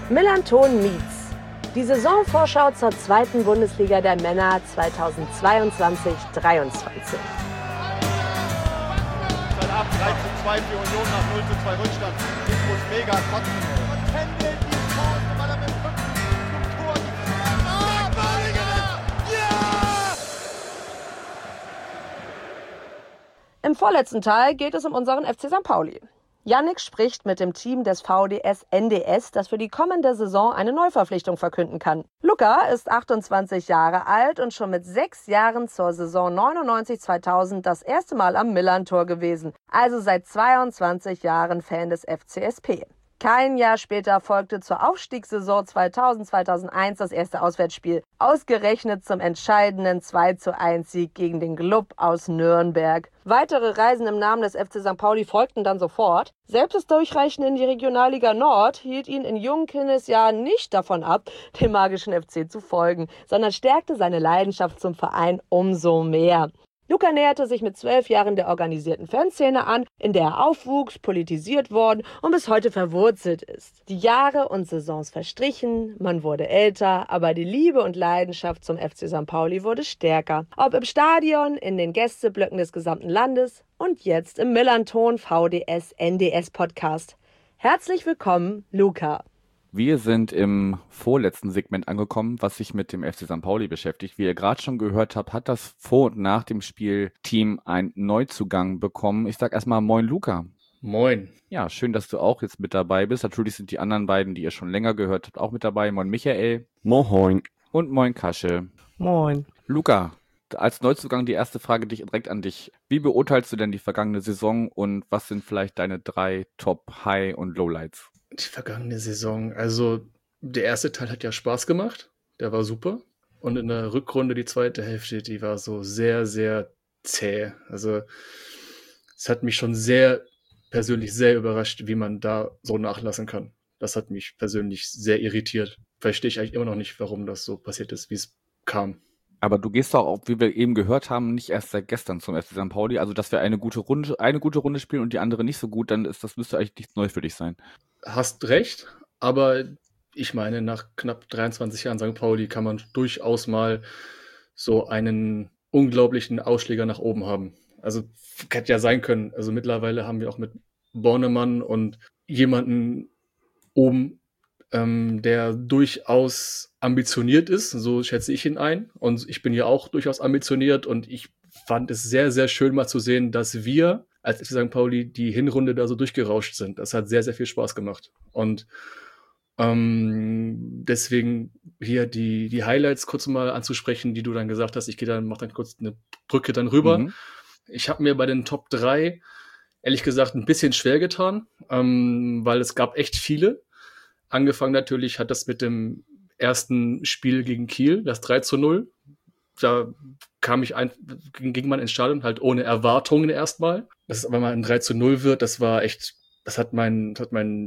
Millerntor meets. Die Saisonvorschau zur zweiten Bundesliga der Männer 2022-23. Seit ab 3:2 für Union nach 0:2 Rückstand. Ich muss mega kotzen. Und pendelt die Chance, weil er mit dem Rücken zum Tor Im vorletzten Teil geht es um unseren FC St. Pauli. Yannick spricht mit dem Team des VDS NDS, das für die kommende Saison eine Neuverpflichtung verkünden kann. Luca ist 28 Jahre alt und schon mit 6 Jahren zur Saison 99/2000 das erste Mal am Millerntor gewesen, also seit 22 Jahren Fan des FCSP. Kein Jahr später folgte zur Aufstiegssaison 2000/2001 das erste Auswärtsspiel, ausgerechnet zum entscheidenden 2:1-Sieg gegen den Club aus Nürnberg. Weitere Reisen im Namen des FC St. Pauli folgten dann sofort. Selbst das Durchreichen in die Regionalliga Nord hielt ihn in jungen Kindesjahren nicht davon ab, dem magischen FC zu folgen, sondern stärkte seine Leidenschaft zum Verein umso mehr. Luca näherte sich mit 12 Jahren der organisierten Fanszene an, in der er aufwuchs, politisiert worden und bis heute verwurzelt ist. Die Jahre und Saisons verstrichen, man wurde älter, aber die Liebe und Leidenschaft zum FC St. Pauli wurde stärker. Ob im Stadion, in den Gästeblöcken des gesamten Landes und jetzt im Millerntor VDS NDS Podcast. Herzlich willkommen, Luca. Wir sind im vorletzten Segment angekommen, was sich mit dem FC St. Pauli beschäftigt. Wie ihr gerade schon gehört habt, hat das vor und nach dem Spiel-Team einen Neuzugang bekommen. Ich sag erstmal Moin Luca. Moin. Ja, schön, dass du auch jetzt mit dabei bist. Natürlich sind die anderen beiden, die ihr schon länger gehört habt, auch mit dabei. Moin Michael. Moin. Und Moin Kasche. Moin. Luca, als Neuzugang die erste Frage direkt an dich. Wie beurteilst du denn die vergangene Saison und was sind vielleicht deine 3 Top-High- und Lowlights? Die vergangene Saison, also der erste Teil hat ja Spaß gemacht, der war super. Und in der Rückrunde, die zweite Hälfte, die war so sehr, sehr zäh. Also es hat mich schon persönlich sehr überrascht, wie man da so nachlassen kann. Das hat mich persönlich sehr irritiert. Verstehe ich eigentlich immer noch nicht, warum das so passiert ist, wie es kam. Aber du gehst doch auch, wie wir eben gehört haben, nicht erst seit gestern zum FC St. Pauli. Also, dass wir eine gute Runde spielen und die andere nicht so gut, dann müsste eigentlich nichts Neues für dich sein. Hast recht, aber ich meine, nach knapp 23 Jahren St. Pauli kann man durchaus mal so einen unglaublichen Ausschläger nach oben haben. Also hätte ja sein können. Also mittlerweile haben wir auch mit Bornemann und jemanden oben, der durchaus ambitioniert ist, so schätze ich ihn ein. Und ich bin ja auch durchaus ambitioniert und ich fand es sehr, sehr schön mal zu sehen, dass wir als FC St. Pauli die Hinrunde da so durchgerauscht sind. Das hat sehr, sehr viel Spaß gemacht. Und deswegen hier die Highlights kurz mal anzusprechen, die du dann gesagt hast. Mach dann kurz eine Brücke dann rüber. Mhm. Ich habe mir bei den Top 3 ehrlich gesagt ein bisschen schwer getan, weil es gab echt viele. Angefangen natürlich hat das mit dem ersten Spiel gegen Kiel, das 3:0. Da ging man ins Stadion halt ohne Erwartungen erstmal. Wenn man ein 3:0 wird, das hat meine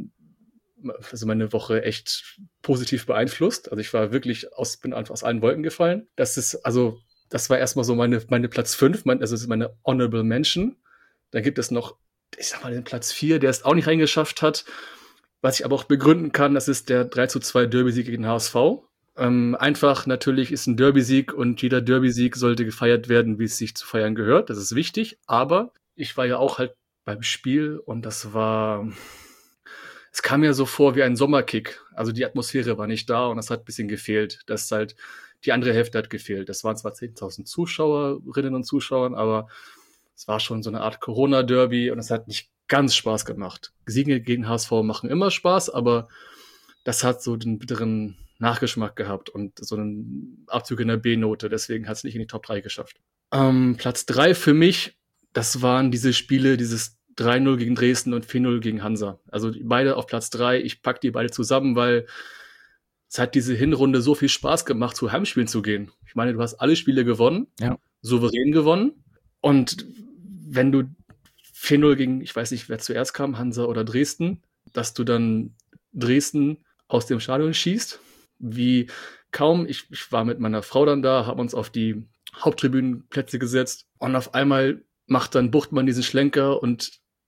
Woche echt positiv beeinflusst. Also ich war wirklich bin einfach aus allen Wolken gefallen. Das war erstmal so meine Platz 5, das ist meine Honorable Mention. Dann gibt es noch, ich sag mal, den Platz 4, der es auch nicht reingeschafft hat. Was ich aber auch begründen kann, das ist der 3:2 Derby-Sieg gegen HSV. Einfach natürlich ist ein Derby-Sieg und jeder Derby-Sieg sollte gefeiert werden, wie es sich zu feiern gehört. Das ist wichtig. Aber ich war ja auch halt beim Spiel und es kam mir so vor wie ein Sommerkick. Also die Atmosphäre war nicht da und das hat ein bisschen gefehlt. Die andere Hälfte hat gefehlt. Das waren zwar 10.000 Zuschauerinnen und Zuschauer, aber es war schon so eine Art Corona-Derby und es hat nicht ganz Spaß gemacht. Siege gegen HSV machen immer Spaß, aber das hat so den bitteren Nachgeschmack gehabt und so einen Abzug in der B-Note. Deswegen hat es nicht in die Top 3 geschafft. Platz 3 für mich, das waren diese Spiele, dieses 3:0 gegen Dresden und 4:0 gegen Hansa. Also beide auf Platz 3. Ich packe die beide zusammen, weil es hat diese Hinrunde so viel Spaß gemacht, zu Heimspielen zu gehen. Ich meine, du hast alle Spiele gewonnen, Ja. Souverän gewonnen. Und wenn du 4:0 gegen, ich weiß nicht, wer zuerst kam, Hansa oder Dresden, dass du dann Dresden aus dem Stadion schießt, wie kaum. Ich war mit meiner Frau dann da, haben uns auf die Haupttribünenplätze gesetzt und auf einmal macht dann Buchtmann diesen Schlenker und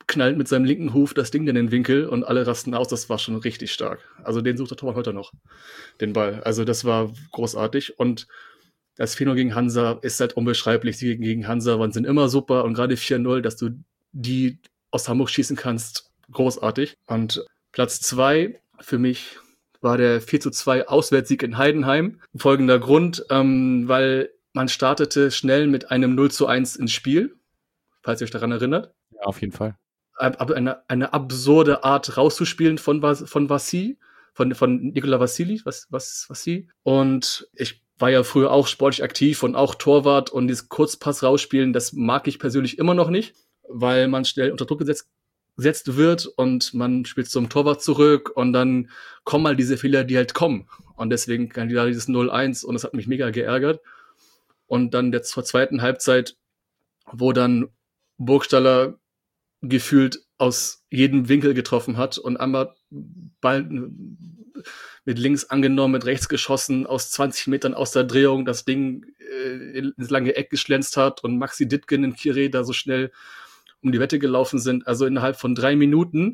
knallt mit seinem linken Huf das Ding in den Winkel und alle rasten aus. Das war schon richtig stark. Also den sucht der Torwart heute noch, den Ball. Also das war großartig. Und das 4-0 gegen Hansa ist halt unbeschreiblich. Sie gegen Hansa sind immer super. Und gerade 4-0, dass du die aus Hamburg schießen kannst, großartig. Und Platz 2 für mich war der 4-2 Auswärtssieg in Heidenheim. Folgender Grund, weil man startete schnell mit einem 0-1 ins Spiel, falls ihr euch daran erinnert. Ja, auf jeden Fall. Eine absurde Art rauszuspielen von Vassi, von Nikola Vassili, Vassi. Und ich war ja früher auch sportlich aktiv und auch Torwart, und dieses Kurzpass rausspielen, das mag ich persönlich immer noch nicht, weil man schnell unter Druck gesetzt wird und man spielt zum Torwart zurück und dann kommen mal diese Fehler, die halt kommen. Und deswegen kann da dieses 0-1, und das hat mich mega geärgert. Und dann zur zweiten Halbzeit, wo dann Burgstaller gefühlt aus jedem Winkel getroffen hat und einmal Ball mit links angenommen, mit rechts geschossen, aus 20 Metern aus der Drehung das Ding ins lange Eck geschlänzt hat und Maxi Dittgen und Kire da so schnell um die Wette gelaufen sind. Also innerhalb von 5 Minuten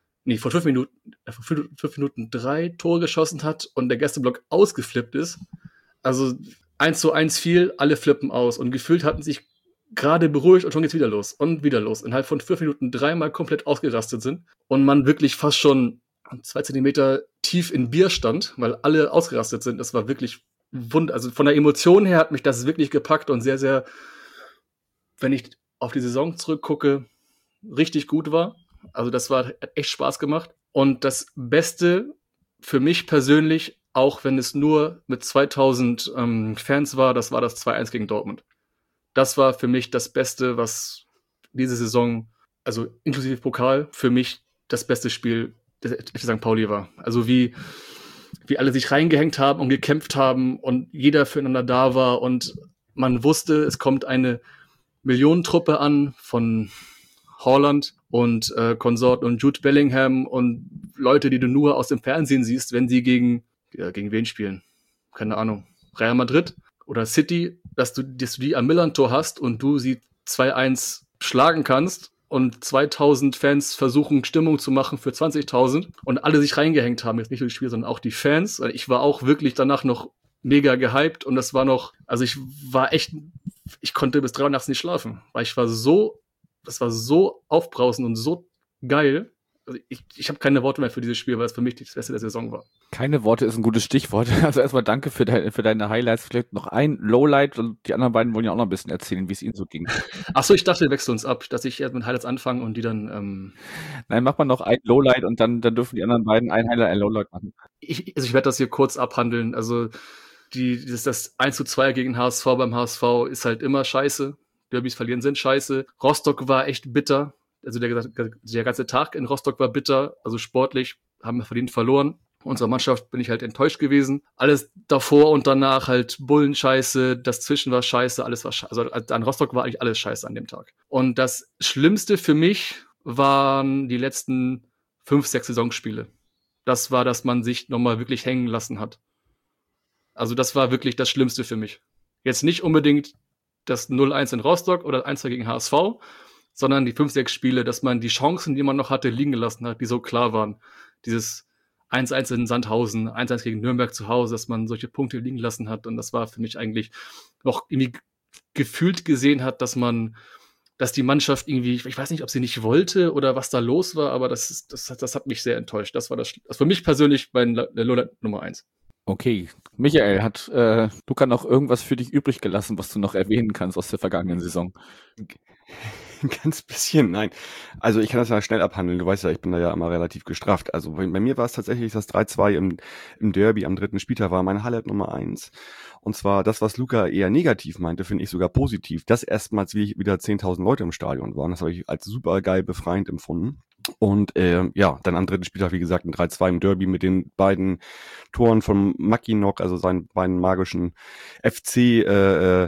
3 Tore geschossen hat und der Gästeblock ausgeflippt ist. Also 1-1 fiel, alle flippen aus, und gefühlt hatten sich gerade beruhigt und schon geht's wieder los und wieder los. Innerhalb von 5 Minuten 3-mal komplett ausgerastet sind und man wirklich fast schon 2 Zentimeter tief in Bier stand, weil alle ausgerastet sind. Das war wirklich also von der Emotion her hat mich das wirklich gepackt und sehr, sehr, wenn ich auf die Saison zurückgucke, richtig gut war. Also das hat echt Spaß gemacht. Und das Beste für mich persönlich, auch wenn es nur mit 2000 Fans war, das war das 2-1 gegen Dortmund. Das war für mich das Beste, was diese Saison, also inklusive Pokal, für mich das beste Spiel des FC St. Pauli war. Also wie alle sich reingehängt haben und gekämpft haben und jeder füreinander da war und man wusste, es kommt eine Millionentruppe an von Haaland und Konsorten und Jude Bellingham und Leute, die du nur aus dem Fernsehen siehst, wenn sie gegen wen spielen? Keine Ahnung. Real Madrid oder City, dass du die am Millern-Tor hast und du sie 2-1 schlagen kannst und 2000 Fans versuchen, Stimmung zu machen für 20.000 und alle sich reingehängt haben, jetzt nicht nur die Spieler, sondern auch die Fans. Ich war auch wirklich danach noch mega gehypt und das war noch, also ich konnte bis 3 Uhr nachts nicht schlafen, weil das war so aufbrausend und so geil. Also ich habe keine Worte mehr für dieses Spiel, weil es für mich das Beste der Saison war. Keine Worte ist ein gutes Stichwort. Also erstmal danke für deine Highlights. Vielleicht noch ein Lowlight, und die anderen beiden wollen ja auch noch ein bisschen erzählen, wie es ihnen so ging. Achso, ich dachte, wir wechseln uns ab, dass ich erst mit Highlights anfange und die dann... Nein, mach mal noch ein Lowlight und dann dürfen die anderen beiden ein Highlight, ein Lowlight machen. Ich werde das hier kurz abhandeln. Also das 1-2 gegen HSV beim HSV ist halt immer scheiße. Derbys verlieren sind scheiße. Rostock war echt bitter. Also der ganze Tag in Rostock war bitter. Also sportlich haben wir verdient verloren. Unserer Mannschaft bin ich halt enttäuscht gewesen. Alles davor und danach halt Bullenscheiße, das Zwischen war scheiße, alles war scheiße. Also an Rostock war eigentlich alles scheiße an dem Tag. Und das Schlimmste für mich waren die letzten 5, 6 Saisonspiele. Das war, dass man sich nochmal wirklich hängen lassen hat. Also das war wirklich das Schlimmste für mich. Jetzt nicht unbedingt das 0-1 in Rostock oder 1-2 gegen HSV, sondern die 5, 6 Spiele, dass man die Chancen, die man noch hatte, liegen gelassen hat, die so klar waren. Dieses 1-1 in Sandhausen, 1-1 gegen Nürnberg zu Hause, dass man solche Punkte liegen lassen hat. Und das war für mich eigentlich noch irgendwie gefühlt gesehen hat, dass die Mannschaft irgendwie, ich weiß nicht, ob sie nicht wollte oder was da los war, aber das hat mich sehr enttäuscht. Das war das für mich persönlich mein Lowlight Nummer 1. Okay. Michael, hat Luca noch irgendwas für dich übrig gelassen, was du noch erwähnen kannst aus der vergangenen Saison? Ein ganz bisschen, nein. Also ich kann das ja schnell abhandeln. Du weißt ja, ich bin da ja immer relativ gestrafft. Also bei mir war es tatsächlich das 3-2 im Derby am 3. Spieltag war mein Highlight Nummer 1. Und zwar das, was Luca eher negativ meinte, finde ich sogar positiv. Dass erstmals wieder 10.000 Leute im Stadion waren. Das habe ich als super geil befreiend empfunden. Und dann am 3. Spieltag, wie gesagt, ein 3-2 im Derby mit den beiden Toren von Mackinock, also seinen beiden magischen FC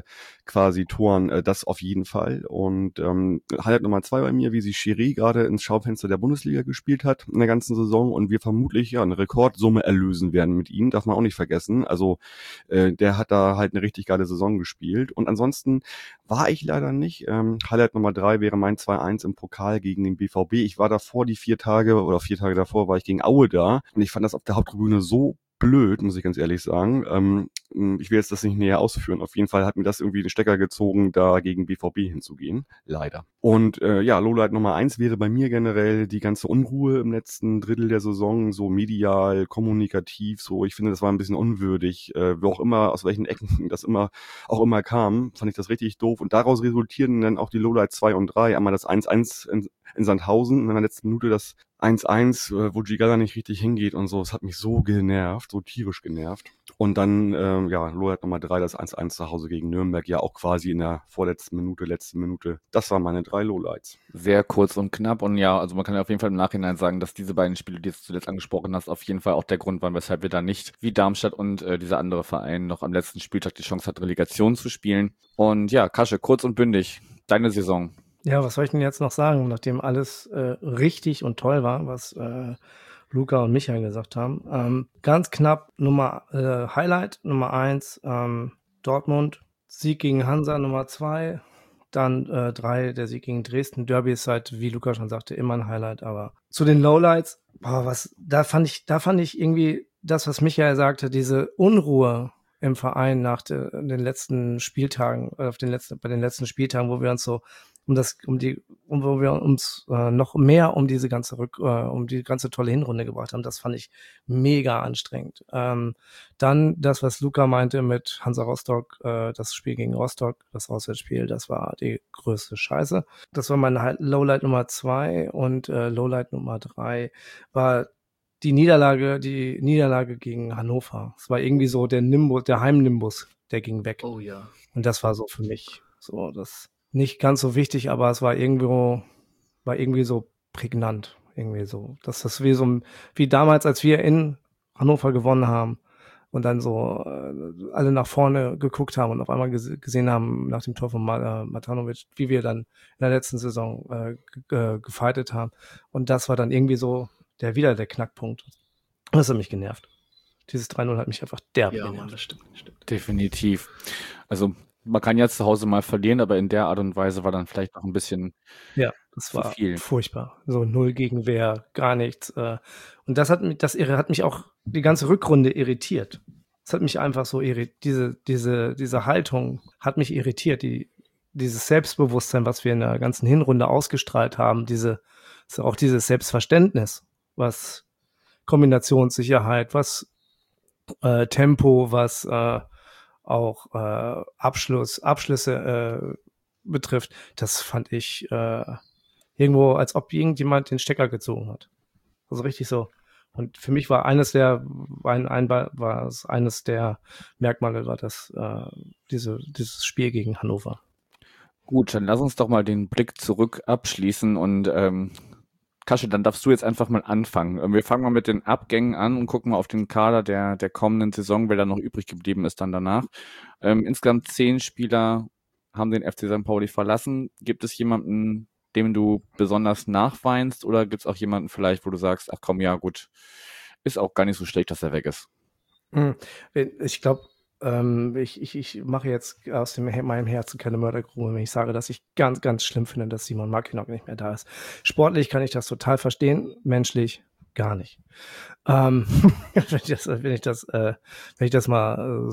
quasi Toren, das auf jeden Fall. Und Highlight Nummer 2 bei mir, wie sie Schiri gerade ins Schaufenster der Bundesliga gespielt hat in der ganzen Saison und wir vermutlich eine Rekordsumme erlösen werden mit ihm, darf man auch nicht vergessen. Also der hat da halt eine richtig geile Saison gespielt. Und ansonsten war ich leider nicht. Highlight Nummer 3 wäre mein 2-1 im Pokal gegen den BVB. Ich war davor 4 Tage davor war ich gegen Aue da und ich fand das auf der Haupttribüne so blöd, muss ich ganz ehrlich sagen. Ich will jetzt das nicht näher ausführen. Auf jeden Fall hat mir das irgendwie den Stecker gezogen, da gegen BVB hinzugehen. Leider. Und Lowlight Nummer 1 wäre bei mir generell die ganze Unruhe im letzten Drittel der Saison, so medial, kommunikativ, so. Ich finde, das war ein bisschen unwürdig. Wo auch immer, aus welchen Ecken das auch immer kam, fand ich das richtig doof. Und daraus resultierten dann auch die Lowlight 2 und 3. Einmal das 1-1 in Sandhausen und in der letzten Minute das 1-1, wo Gigala nicht richtig hingeht und so. Es hat mich so genervt, so tierisch genervt. Und dann, Lowlight Nummer 3, das 1-1 zu Hause gegen Nürnberg, ja auch quasi in der letzten Minute. Das waren meine 3 Lowlights. Sehr kurz und knapp und ja, also man kann ja auf jeden Fall im Nachhinein sagen, dass diese beiden Spiele, die du zuletzt angesprochen hast, auf jeden Fall auch der Grund waren, weshalb wir da nicht wie Darmstadt und dieser andere Verein noch am letzten Spieltag die Chance hat, Relegation zu spielen. Und ja, Kasche, kurz und bündig, deine Saison. Ja, was soll ich denn jetzt noch sagen, nachdem alles richtig und toll war, was Luca und Michael gesagt haben. Ganz knapp Highlight Nummer 1, Dortmund, Sieg gegen Hansa Nummer 2, dann 3, der Sieg gegen Dresden. Derby ist halt, wie Luca schon sagte, immer ein Highlight, aber zu den Lowlights, da fand ich irgendwie das, was Michael sagte, diese Unruhe im Verein nach den letzten Spieltagen, bei den letzten Spieltagen, wo wir uns so wo wir uns noch mehr um diese ganze um die ganze tolle Hinrunde gebracht haben. Das fand ich mega anstrengend. Dann das, was Luca meinte mit Hansa Rostock, das Spiel gegen Rostock, das Auswärtsspiel, das war die größte Scheiße. Das war mein Lowlight Nummer 2 und Lowlight Nummer 3 war die Niederlage gegen Hannover. Es war irgendwie so der Heimnimbus, der ging weg. Oh ja. Und das war so für mich so das nicht ganz so wichtig, aber es war irgendwie so prägnant, irgendwie so. Dass das wie damals, als wir in Hannover gewonnen haben und dann so alle nach vorne geguckt haben und auf einmal gesehen haben nach dem Tor von Matanovic, wie wir dann in der letzten Saison gefightet haben. Und das war dann irgendwie so wieder der Knackpunkt. Das hat mich genervt. Dieses 3-0 hat mich einfach derbe genervt. Mann, das stimmt. Definitiv. Also man kann ja zu Hause mal verlieren, aber in der Art und Weise war dann vielleicht noch ein bisschen das war viel. Furchtbar. So 0 Gegenwehr, gar nichts. Und das hat mich auch die ganze Rückrunde irritiert. Das hat mich einfach so diese Haltung hat mich irritiert. Dieses Selbstbewusstsein, was wir in der ganzen Hinrunde ausgestrahlt haben, auch dieses Selbstverständnis, was Kombinationssicherheit, was Tempo, was auch Abschlüsse betrifft, das fand ich irgendwo, als ob irgendjemand den Stecker gezogen hat. Also richtig so. Und für mich war eines der Merkmale, war das dieses Spiel gegen Hannover. Gut, dann lass uns doch mal den Blick zurück abschließen und Kasche, dann darfst du jetzt einfach mal anfangen. Wir fangen mal mit den Abgängen an und gucken mal auf den Kader der kommenden Saison, wer da noch übrig geblieben ist dann danach. Insgesamt 10 Spieler haben den FC St. Pauli verlassen. Gibt es jemanden, dem du besonders nachweinst oder gibt es auch jemanden vielleicht, wo du sagst, ach komm, ja gut, ist auch gar nicht so schlecht, dass er weg ist? Ich glaube, ich mache jetzt aus meinem Herzen keine Mördergrube, wenn ich sage, dass ich ganz, ganz schlimm finde, dass Simon Mackinock nicht mehr da ist. Sportlich kann ich das total verstehen, menschlich gar nicht. Wenn ich das mal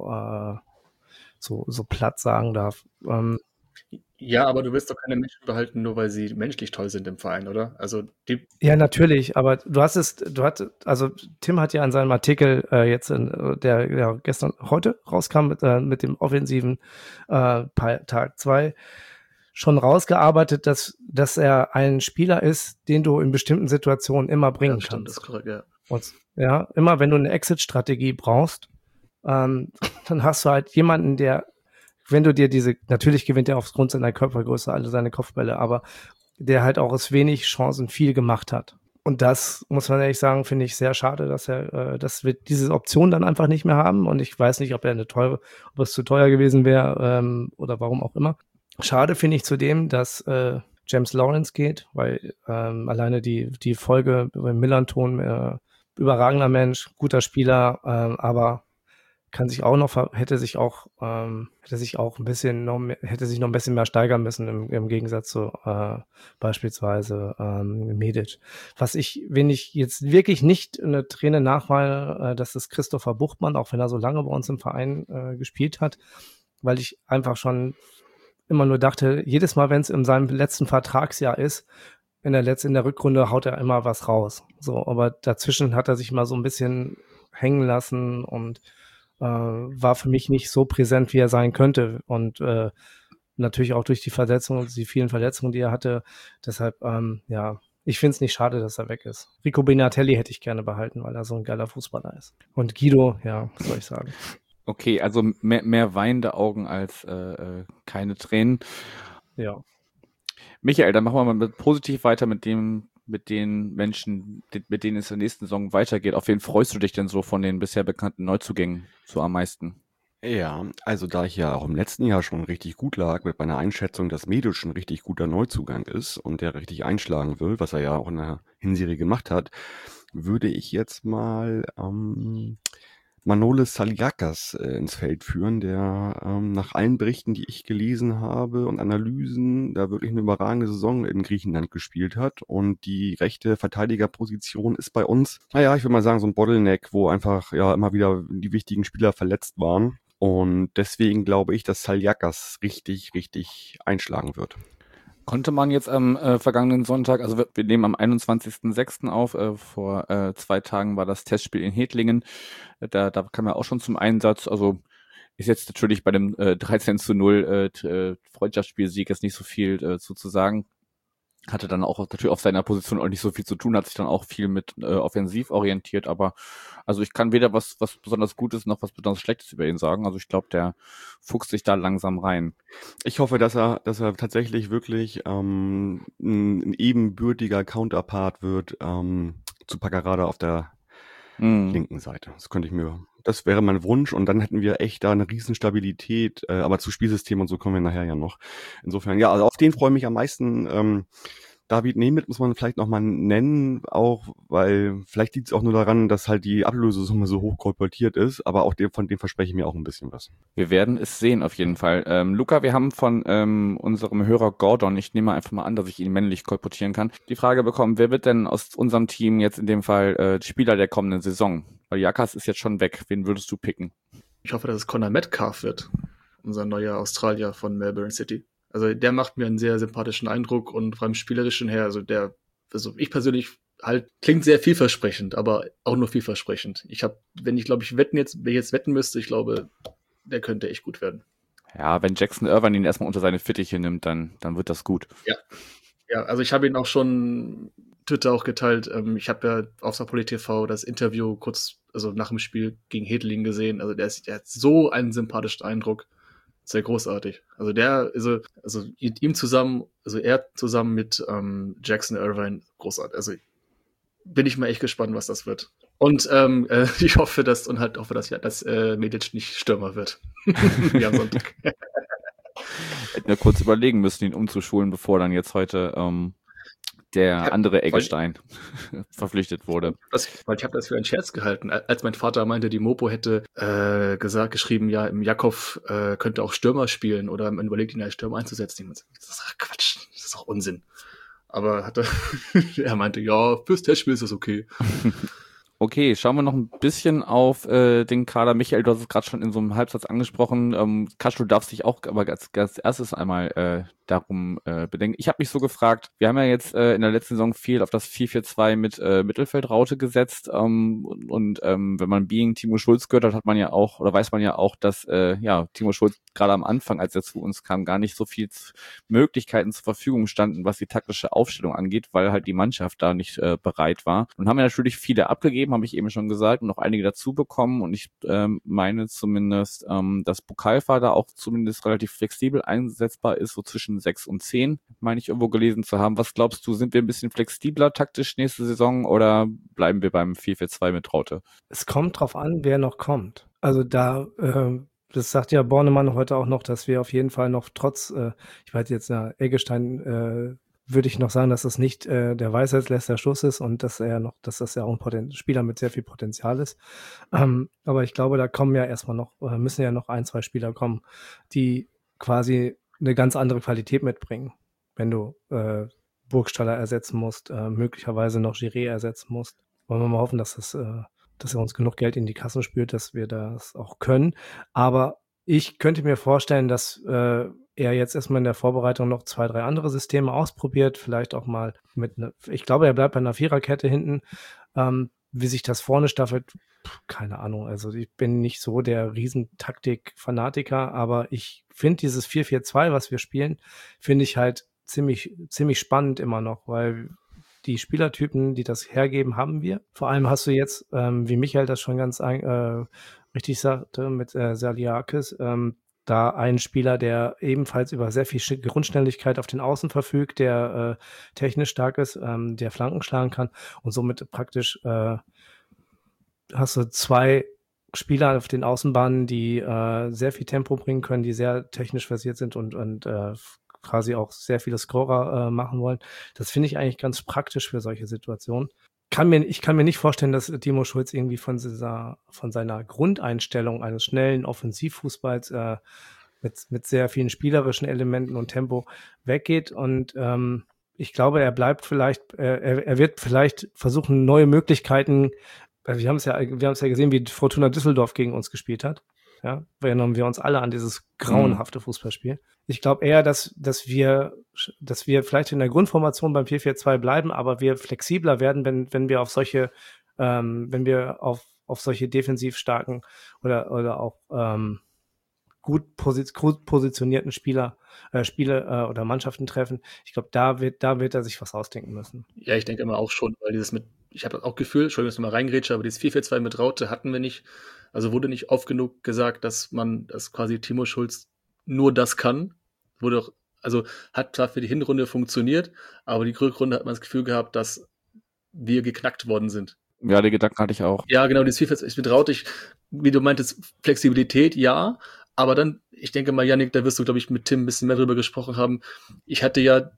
so platt sagen darf. Ja, aber du willst doch keine Menschen behalten, nur weil sie menschlich toll sind im Verein, oder? Also ja, natürlich, aber also Tim hat ja in seinem Artikel der heute rauskam mit dem offensiven Tag 2 schon rausgearbeitet, dass er ein Spieler ist, den du in bestimmten Situationen immer bringen kannst. Das ist korrekt, ja. Und, ja, immer wenn du eine Exit-Strategie brauchst, dann hast du halt jemanden, der, wenn du dir natürlich gewinnt er aufgrund seiner Körpergröße alle seine Kopfbälle, aber der halt auch aus wenig Chancen viel gemacht hat. Und das, muss man ehrlich sagen, finde ich sehr schade, dass wir diese Option dann einfach nicht mehr haben. Und ich weiß nicht, ob es zu teuer gewesen wäre oder warum auch immer. Schade finde ich zudem, dass James Lawrence geht, weil alleine die Folge über Millanton, überragender Mensch, guter Spieler, aber hätte sich noch ein bisschen mehr steigern müssen im Gegensatz zu beispielsweise Medic. Wen ich jetzt wirklich nicht eine Träne nachweine, das ist Christopher Buchtmann, auch wenn er so lange bei uns im Verein gespielt hat, weil ich einfach schon immer nur dachte, jedes Mal, wenn es in seinem letzten Vertragsjahr ist, in der Rückrunde haut er immer was raus. So, aber dazwischen hat er sich mal so ein bisschen hängen lassen und war für mich nicht so präsent, wie er sein könnte. Und natürlich auch durch die vielen Verletzungen, die er hatte. Deshalb, ich finde es nicht schade, dass er weg ist. Rico Benatelli hätte ich gerne behalten, weil er so ein geiler Fußballer ist. Und Guido, ja, was soll ich sagen? Okay, also mehr weinende Augen als keine Tränen. Ja. Michael, dann machen wir mal positiv weiter mit den Menschen, mit denen es in der nächsten Saison weitergeht. Auf wen freust du dich denn so von den bisher bekannten Neuzugängen so am meisten? Ja, also da ich ja auch im letzten Jahr schon richtig gut lag mit meiner Einschätzung, dass Medic ein richtig guter Neuzugang ist und der richtig einschlagen will, was er ja auch in der Hinserie gemacht hat, würde ich jetzt mal Manolis Saliakas ins Feld führen, der nach allen Berichten, die ich gelesen habe und Analysen, da wirklich eine überragende Saison in Griechenland gespielt hat. Und die rechte Verteidigerposition ist bei uns, naja, ich würde mal sagen, so ein Bottleneck, wo einfach ja immer wieder die wichtigen Spieler verletzt waren. Und deswegen glaube ich, dass Saliakas richtig, richtig einschlagen wird. Konnte man jetzt am vergangenen Sonntag, also wir nehmen am 21.06. auf, vor 2 Tagen war das Testspiel in Hedlingen, da kam er auch schon zum Einsatz, also ist jetzt natürlich bei dem 13:0 Freundschaftsspielsieg jetzt nicht so viel zu sagen. Hatte dann auch natürlich auf seiner Position auch nicht so viel zu tun, hat sich dann auch viel mit offensiv orientiert, aber also ich kann weder was besonders Gutes noch was besonders Schlechtes über ihn sagen. Also ich glaube, der fuchst sich da langsam rein. Ich hoffe, dass er tatsächlich wirklich ein ebenbürtiger Counterpart wird zu Paccarada auf der linken Seite. Das wäre mein Wunsch und dann hätten wir echt da eine Riesenstabilität, aber zu Spielsystem und so kommen wir nachher ja noch. Insofern, ja, also auf den freue ich mich am meisten. David Nemeth muss man vielleicht nochmal nennen, auch weil vielleicht liegt es auch nur daran, dass halt die Ablösesumme so hoch kolportiert ist, aber auch von dem verspreche ich mir auch ein bisschen was. Wir werden es sehen auf jeden Fall. Luca, wir haben von unserem Hörer Gordon, ich nehme einfach mal an, dass ich ihn männlich kolportieren kann, die Frage bekommen, wer wird denn aus unserem Team jetzt in dem Fall Spieler der kommenden Saison? Weil Jakas ist jetzt schon weg. Wen würdest du picken? Ich hoffe, dass es Connor Metcalf wird, unser neuer Australier von Melbourne City. Also der macht mir einen sehr sympathischen Eindruck und vom Spielerischen her, also ich persönlich halt klingt sehr vielversprechend, aber auch nur vielversprechend. Wenn ich jetzt wetten müsste, ich glaube, der könnte echt gut werden. Ja, wenn Jackson Irvine ihn erstmal unter seine Fittiche nimmt, dann wird das gut. Ja, also ich habe ihn auch schon Twitter auch geteilt. Ich habe ja auf Sapoli TV das Interview nach dem Spiel gegen Hedlingen gesehen. Also der hat so einen sympathischen Eindruck. Sehr großartig. Also er zusammen mit Jackson Irvine, großartig. Also bin ich mal echt gespannt, was das wird. Und ich hoffe, dass Medic nicht Stürmer wird. Wie am Sonntag. Hätten wir kurz überlegen müssen, ihn umzuschulen, bevor dann jetzt heute der andere Eggestein verpflichtet wurde. Weil ich habe das für einen Scherz gehalten, als mein Vater meinte, die Mopo hätte geschrieben, ja, im Jakov könnte auch Stürmer spielen oder man überlegt, ihn als Stürmer einzusetzen. Das ist Quatsch, das ist auch Unsinn. Aber er meinte, ja, fürs Testspiel ist das okay. Okay, schauen wir noch ein bisschen auf den Kader. Michael, du hast es gerade schon in so einem Halbsatz angesprochen. Kasch, du darfst dich auch aber ganz erstes einmal darum bedenken. Ich habe mich so gefragt, wir haben ja jetzt in der letzten Saison viel auf das 4-4-2 mit Mittelfeldraute gesetzt und wenn man Timo Schulz gehört hat, hat man ja auch, oder weiß man ja auch, dass Timo Schulz gerade am Anfang, als er zu uns kam, gar nicht so viel Möglichkeiten zur Verfügung standen, was die taktische Aufstellung angeht, weil halt die Mannschaft da nicht bereit war. Und haben ja natürlich viele abgegeben. abgegeben, habe ich eben schon gesagt, und noch einige dazu bekommen. Und ich meine zumindest, dass Bukalfa auch zumindest relativ flexibel einsetzbar ist, so zwischen 6 und 10, meine ich irgendwo gelesen zu haben. Was glaubst du, sind wir ein bisschen flexibler taktisch nächste Saison oder bleiben wir beim 4-4-2 mit Traute? Es kommt drauf an, wer noch kommt. Also das sagt ja Bornemann heute auch noch, dass wir auf jeden Fall noch trotz, ich weiß jetzt, Eggestein, würde ich noch sagen, dass das nicht der Weisheitsletzter Schluss ist und dass das ja auch ein Spieler mit sehr viel Potenzial ist. Aber ich glaube, da kommen ja erstmal noch, müssen ja noch 1, 2 Spieler kommen, die quasi eine ganz andere Qualität mitbringen, wenn du Burgstaller ersetzen musst, möglicherweise noch Giré ersetzen musst. Wollen wir mal hoffen, dass er uns genug Geld in die Kasse spült, dass wir das auch können. Aber ich könnte mir vorstellen, dass er jetzt erstmal in der Vorbereitung noch 2, 3 andere Systeme ausprobiert, vielleicht auch mal ich glaube, er bleibt bei einer Viererkette hinten. Wie sich das vorne staffelt, keine Ahnung. Also ich bin nicht so der Riesentaktik-Fanatiker, aber ich finde dieses 4-4-2, was wir spielen, finde ich halt ziemlich spannend immer noch, weil die Spielertypen, die das hergeben, haben wir. Vor allem hast du jetzt, wie Michael das schon ganz richtig sagte, mit Saliakis, da einen Spieler, der ebenfalls über sehr viel Grundschnelligkeit auf den Außen verfügt, der technisch stark ist, der Flanken schlagen kann und somit praktisch hast du 2 Spieler auf den Außenbahnen, die sehr viel Tempo bringen können, die sehr technisch versiert sind und quasi auch sehr viele Scorer machen wollen. Das finde ich eigentlich ganz praktisch für solche Situationen. Ich kann mir nicht vorstellen, dass Timo Schulz irgendwie von seiner Grundeinstellung eines schnellen Offensivfußballs mit sehr vielen spielerischen Elementen und Tempo weggeht. Und ich glaube, er wird vielleicht versuchen, neue Möglichkeiten. Wir haben es ja gesehen, wie Fortuna Düsseldorf gegen uns gespielt hat. Ja, erinnern wir uns alle an dieses grauenhafte Fußballspiel. Ich glaube eher, dass wir vielleicht in der Grundformation beim 4-4-2 bleiben, aber wir flexibler werden, wenn wir auf solche defensiv starken oder auch gut positionierten Spiele oder Mannschaften treffen. Ich glaube, da wird er sich was ausdenken müssen. Ja, ich denke immer auch schon, weil ich habe auch Gefühl, Entschuldigung, dass ich mal reingrätsche, aber dieses 4-4-2 mit Raute hatten wir nicht. Also wurde nicht oft genug gesagt, dass quasi Timo Schulz nur das kann. Hat zwar für die Hinrunde funktioniert, aber die Rückrunde hat man das Gefühl gehabt, dass wir geknackt worden sind. Ja, die Gedanken hatte ich auch. Ja, genau, dieses 4-4-2 mit Raute, wie du meintest, Flexibilität, ja, aber dann, ich denke mal, Yannick, da wirst du, glaube ich, mit Tim ein bisschen mehr drüber gesprochen haben. Ich hatte ja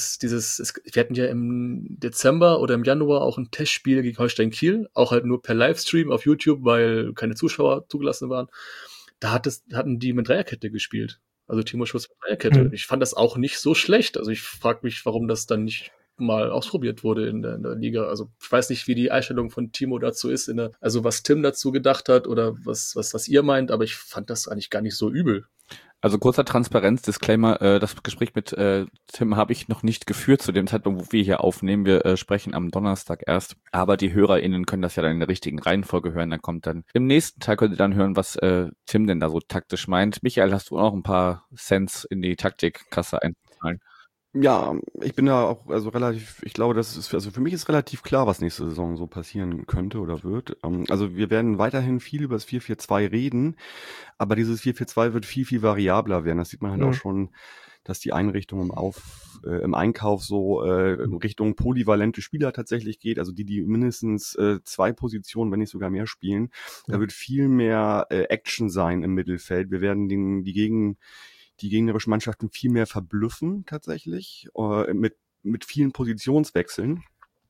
wir hatten ja im Dezember oder im Januar auch ein Testspiel gegen Holstein Kiel, auch halt nur per Livestream auf YouTube, weil keine Zuschauer zugelassen waren. Da hatten die mit Dreierkette gespielt. Also Timo Schulz mit Dreierkette. Ich fand das auch nicht so schlecht. Also ich frage mich, warum das dann nicht mal ausprobiert wurde in der Liga. Also ich weiß nicht, wie die Einstellung von Timo dazu ist, also was Tim dazu gedacht hat oder was ihr meint, aber ich fand das eigentlich gar nicht so übel. Also kurzer Transparenz-Disclaimer, das Gespräch mit Tim habe ich noch nicht geführt zu dem Zeitpunkt, wo wir hier aufnehmen. Wir sprechen am Donnerstag erst, aber die HörerInnen können das ja dann in der richtigen Reihenfolge hören. Dann kommt dann im nächsten Teil könnt ihr dann hören, was Tim denn da so taktisch meint. Michael, hast du auch ein paar Cents in die Taktikkasse einzahlen? Ja, ich bin da auch ich glaube, für mich ist relativ klar, was nächste Saison so passieren könnte oder wird. Also wir werden weiterhin viel über das 4-4-2 reden, aber dieses 4-4-2 wird viel, viel variabler werden. Das sieht man halt auch schon, dass die Einrichtung im Einkauf so in Richtung polyvalente Spieler tatsächlich geht, also die mindestens 2 Positionen, wenn nicht sogar mehr spielen. Da wird viel mehr Action sein im Mittelfeld. Wir werden die gegnerischen Mannschaften viel mehr verblüffen tatsächlich, mit vielen Positionswechseln.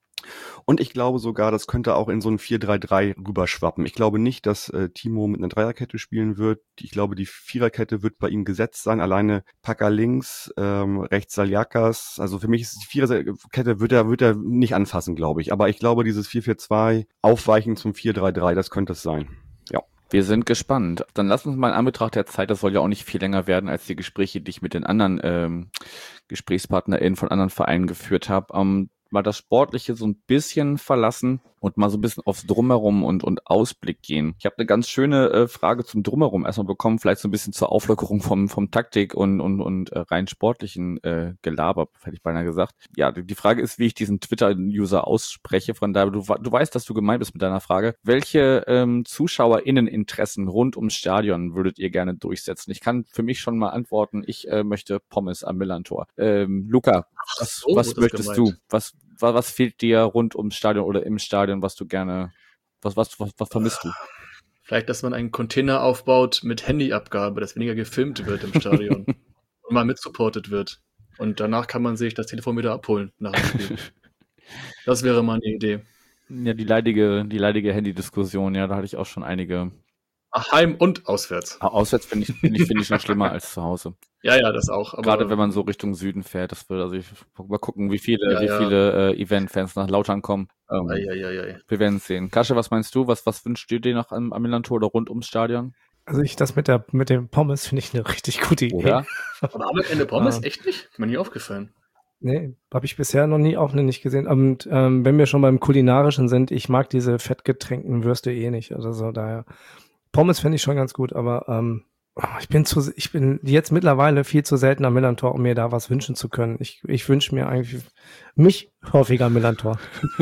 Und ich glaube sogar, das könnte auch in so ein 4-3-3 rüberschwappen. Ich glaube nicht, dass Timo mit einer Dreierkette spielen wird. Ich glaube, die Viererkette wird bei ihm gesetzt sein. Alleine Packer links, rechts Saliakas. Also für mich ist die Viererkette wird er nicht anfassen, glaube ich. Aber ich glaube, dieses 4-4-2 aufweichen zum 4-3-3, das könnte es sein. Ja. Wir sind gespannt. Dann lass uns mal in Anbetracht der Zeit, das soll ja auch nicht viel länger werden als die Gespräche, die ich mit den anderen GesprächspartnerInnen von anderen Vereinen geführt habe. mal das Sportliche so ein bisschen verlassen und mal so ein bisschen aufs Drumherum und Ausblick gehen. Ich habe eine ganz schöne Frage zum Drumherum erstmal bekommen, vielleicht so ein bisschen zur Auflockerung vom Taktik und rein sportlichen Gelaber, hätte ich beinahe gesagt. Ja, die Frage ist, wie ich diesen Twitter-User ausspreche. Von daher, du weißt, dass du gemeint bist mit deiner Frage. Welche ZuschauerInneninteressen rund ums Stadion würdet ihr gerne durchsetzen? Ich kann für mich schon mal antworten, ich möchte Pommes am Millantor. Luca, was möchtest du? Was fehlt dir rund ums Stadion oder im Stadion, was du gerne, was vermisst du? Vielleicht, dass man einen Container aufbaut mit Handyabgabe, dass weniger gefilmt wird im Stadion und mal mitsupportet wird. Und danach kann man sich das Telefon wieder abholen nach dem Spiel. Das wäre mal eine Idee. Ja, die leidige Handy-Diskussion, ja, da hatte ich auch schon einige. Heim und auswärts. Auswärts finde ich noch schlimmer als zu Hause. Ja, das auch. Aber gerade wenn man so Richtung Süden fährt, das wird, also ich mal gucken, wie viele Event-Fans nach Lautern kommen. Wir werden es sehen. Kasche, was meinst du? Was wünschst du dir noch am Millantor oder rund ums Stadion? Also das mit dem Pommes finde ich eine richtig gute Idee. Oder? Aber haben wir keine Pommes? Echt nicht? Ist mir nie aufgefallen. Nee, habe ich bisher noch nicht gesehen. Und wenn wir schon beim Kulinarischen sind, ich mag diese fettgetränkten Würste nicht. Also so daher Pommes finde ich schon ganz gut, aber ich bin jetzt mittlerweile viel zu selten am Millantor, um mir da was wünschen zu können. Ich wünsche mir eigentlich mich häufiger am Millantor.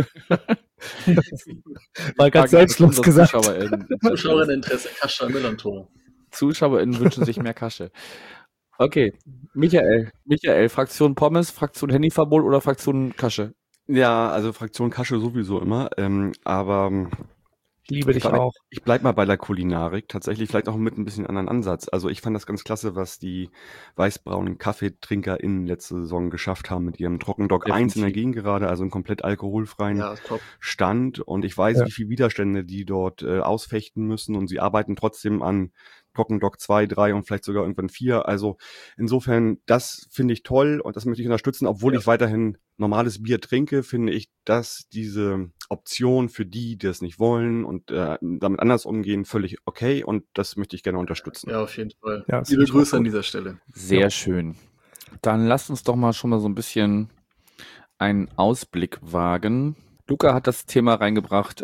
War ganz selbstlos gesagt. Zuschauerinteresse, Kasche am Millantor. ZuschauerInnen wünschen sich mehr Kasche. Okay, Michael, Fraktion Pommes, Fraktion Handyverbot oder Fraktion Kasche? Ja, also Fraktion Kasche sowieso immer, aber liebe dich auch. Ich bleib mal bei der Kulinarik, tatsächlich vielleicht auch mit ein bisschen anderen Ansatz. Also ich fand das ganz klasse, was die weißbraunen KaffeetrinkerInnen letzte Saison geschafft haben mit ihrem Trockendock 1 in der Gegend gerade, also einen komplett alkoholfreien Stand. Und ich weiß, wie viele Widerstände die dort ausfechten müssen, und sie arbeiten trotzdem an Trockendock 2, 3 und vielleicht sogar irgendwann 4. Also insofern, das finde ich toll und das möchte ich unterstützen, obwohl ich weiterhin normales Bier trinke, finde ich, dass diese Option für die es nicht wollen und damit anders umgehen, völlig okay, und das möchte ich gerne unterstützen. Ja, auf jeden Fall. Ja, liebe Grüße an dieser Stelle. Sehr schön. Dann lasst uns doch mal schon mal so ein bisschen einen Ausblick wagen. Luca hat das Thema reingebracht.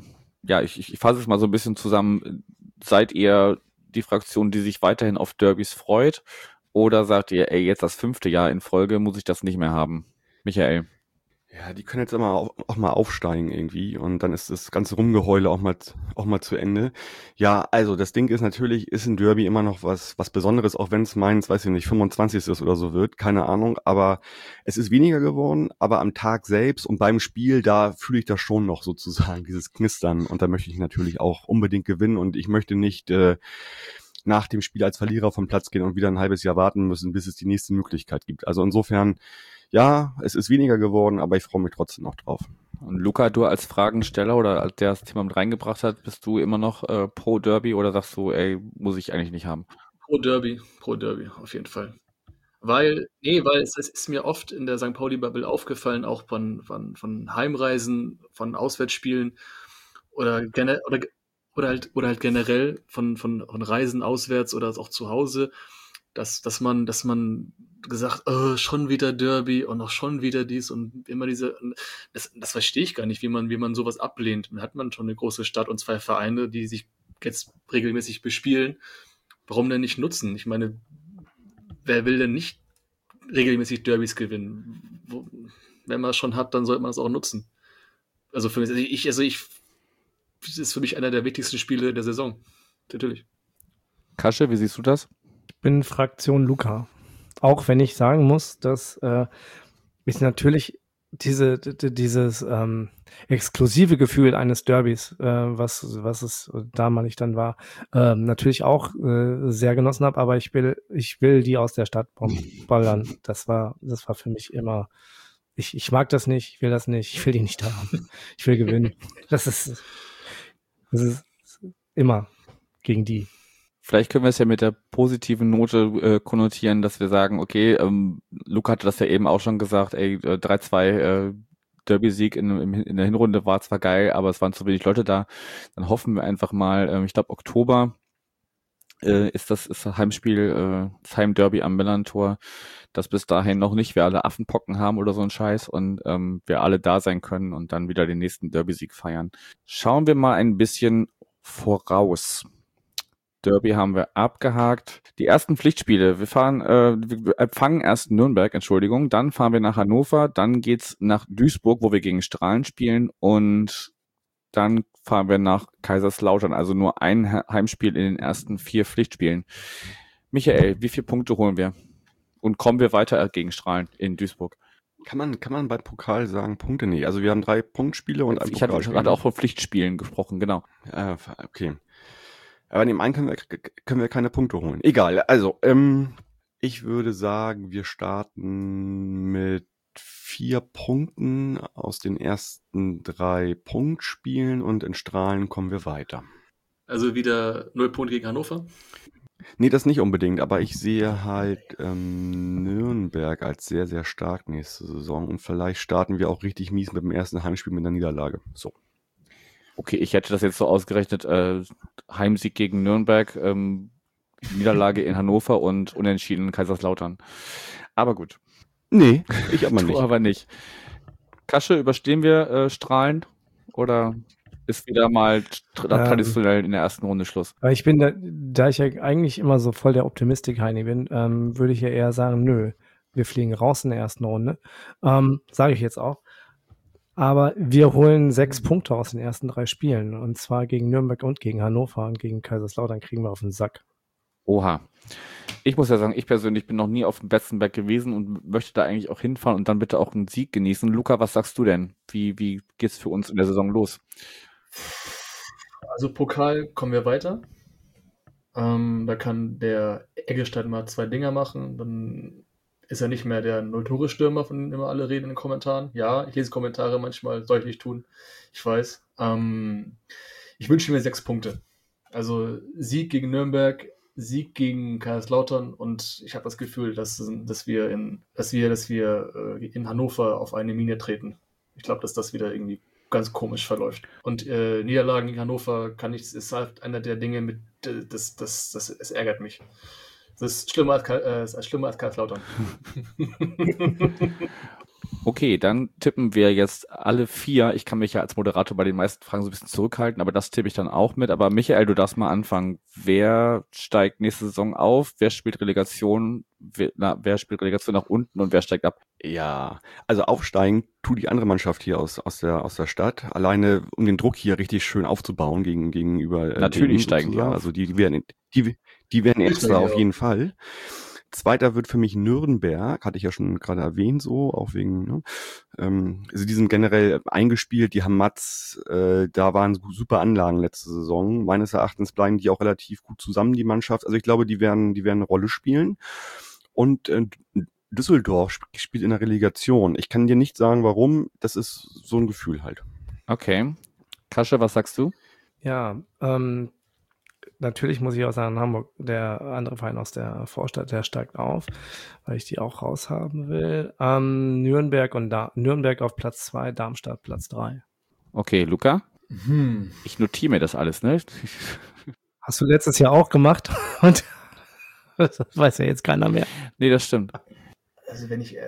Ich fasse es mal so ein bisschen zusammen. Seid ihr die Fraktion, die sich weiterhin auf Derbys freut, oder sagt ihr, jetzt das 5. Jahr in Folge muss ich das nicht mehr haben? Michael? Ja, die können jetzt immer auch mal aufsteigen irgendwie, und dann ist das ganze Rumgeheule auch mal zu Ende. Ja, also das Ding ist natürlich, ist ein Derby immer noch was Besonderes, auch wenn es meins, weiß ich nicht, 25. ist oder so wird, keine Ahnung, aber es ist weniger geworden, aber am Tag selbst und beim Spiel, da fühle ich das schon noch sozusagen, dieses Knistern, und da möchte ich natürlich auch unbedingt gewinnen, und ich möchte nicht nach dem Spiel als Verlierer vom Platz gehen und wieder ein halbes Jahr warten müssen, bis es die nächste Möglichkeit gibt. Also insofern, ja, es ist weniger geworden, aber ich freue mich trotzdem noch drauf. Und Luca, du als Fragensteller oder der das Thema mit reingebracht hat, bist du immer noch pro Derby, oder sagst du, muss ich eigentlich nicht haben? Pro Derby, auf jeden Fall. Weil es ist mir oft in der St. Pauli-Bubble aufgefallen, auch von Heimreisen, von Auswärtsspielen oder halt generell von Reisen auswärts oder auch zu Hause, dass man gesagt, schon wieder Derby und noch schon wieder dies und immer das verstehe ich gar nicht, wie man sowas ablehnt. Dann hat man schon eine große Stadt und 2 Vereine, die sich jetzt regelmäßig bespielen. Warum denn nicht nutzen? Ich meine, wer will denn nicht regelmäßig Derbys gewinnen? Wenn man es schon hat, dann sollte man es auch nutzen. Also für mich, das ist für mich einer der wichtigsten Spiele der Saison. Natürlich. Kasche, wie siehst du das? Ich bin Fraktion Luca. Auch wenn ich sagen muss, dass ich natürlich dieses exklusive Gefühl eines Derbys, was es damalig dann war, natürlich auch sehr genossen habe, aber ich will die aus der Stadt ballern. Das war für mich immer, ich mag das nicht, ich will das nicht, ich will die nicht da haben. Ich will gewinnen. Das ist immer gegen die. Vielleicht können wir es ja mit der positiven Note konnotieren, dass wir sagen, okay, Luca hatte das ja eben auch schon gesagt, 3-2 Derby-Sieg in der Hinrunde war zwar geil, aber es waren zu wenig Leute da. Dann hoffen wir einfach mal, ich glaube Oktober ist das Heimspiel, das Heimderby am Millantor, das bis dahin noch nicht wir alle Affenpocken haben oder so ein Scheiß und wir alle da sein können und dann wieder den nächsten Derby-Sieg feiern. Schauen wir mal ein bisschen voraus. Derby haben wir abgehakt. Die ersten Pflichtspiele. Wir empfangen erst Nürnberg, Entschuldigung, dann fahren wir nach Hannover, dann geht's nach Duisburg, wo wir gegen Strahlen spielen und dann fahren wir nach Kaiserslautern, also nur ein Heimspiel in den ersten 4 Pflichtspielen. Michael, wie viele Punkte holen wir? Und kommen wir weiter gegen Strahlen in Duisburg? Kann man bei Pokal sagen Punkte? Nee, also wir haben 3 Punktspiele und ein Ich hatte Pokalspiel. gerade auch von Pflichtspielen gesprochen, genau. Okay. Aber in dem einen können wir keine Punkte holen. Egal, also ich würde sagen, wir starten mit 4 Punkten aus den ersten 3 Punktspielen und in Strahlen kommen wir weiter. Also wieder 0 Punkte gegen Hannover. Nee, das nicht unbedingt, aber ich sehe halt Nürnberg als sehr, sehr stark nächste Saison und vielleicht starten wir auch richtig mies mit dem ersten Heimspiel mit einer Niederlage. So. Okay, ich hätte das jetzt so ausgerechnet, Heimsieg gegen Nürnberg, Niederlage in Hannover und Unentschieden in Kaiserslautern. Aber gut. Nee, ich aber Du nicht. aber nicht. Kasche, überstehen wir Strahlen oder ist wieder mal traditionell in der ersten Runde Schluss? Weil ich bin da ich ja eigentlich immer so voll der Optimistik-Heini bin, würde ich ja eher sagen, nö, wir fliegen raus in der ersten Runde. Sage ich jetzt auch. Aber wir holen 6 Punkte aus den ersten 3 Spielen. Und zwar gegen Nürnberg und gegen Hannover und gegen Kaiserslautern kriegen wir auf den Sack. Oha. Ich muss ja sagen, ich persönlich bin noch nie auf dem Betzenberg gewesen und möchte da eigentlich auch hinfahren und dann bitte auch einen Sieg genießen. Luca, was sagst du denn? Wie geht's für uns in der Saison los? Also Pokal kommen wir weiter. Da kann der Eggestein mal 2 Dinger machen. Dann ist er nicht mehr der Null-Tore-Stürmer, von dem immer alle reden in den Kommentaren. Ja, ich lese Kommentare manchmal, soll ich nicht tun. Ich weiß. Ich wünsche mir 6 Punkte. Also Sieg gegen Nürnberg, Sieg gegen Kaiserslautern und ich habe das Gefühl, dass wir in Hannover auf eine Mine treten. Ich glaube, dass das wieder irgendwie ganz komisch verläuft. Und Niederlagen gegen Hannover ist halt einer der Dinge, es ärgert mich. Das ist schlimmer als Kaiserslautern. Okay, dann tippen wir jetzt alle 4. Ich kann mich ja als Moderator bei den meisten Fragen so ein bisschen zurückhalten, aber das tippe ich dann auch mit. Aber Michael, du darfst mal anfangen. Wer steigt nächste Saison auf? Wer spielt Relegation? Wer spielt Relegation nach unten und wer steigt ab? Ja, also aufsteigen tut die andere Mannschaft hier aus der Stadt. Alleine, um den Druck hier richtig schön aufzubauen gegenüber. Natürlich steigen die auf. Also die werden Erster auf jeden Fall. Zweiter wird für mich Nürnberg, hatte ich ja schon gerade erwähnt, so, auch wegen, also die sind generell eingespielt, die haben Mats, da waren super Anlagen letzte Saison. Meines Erachtens bleiben die auch relativ gut zusammen, die Mannschaft. Also ich glaube, die werden eine Rolle spielen. Und Düsseldorf spielt in der Relegation. Ich kann dir nicht sagen, warum, das ist so ein Gefühl halt. Okay. Kasche, was sagst du? Ja, natürlich muss ich auch sagen, Hamburg, der andere Verein aus der Vorstadt, der steigt auf, weil ich die auch raushaben will. Nürnberg auf Platz 2, Darmstadt Platz 3. Okay, Luca? Ich notiere mir das alles, ne? Hast du letztes Jahr auch gemacht und das weiß ja jetzt keiner mehr. Nee, das stimmt. Also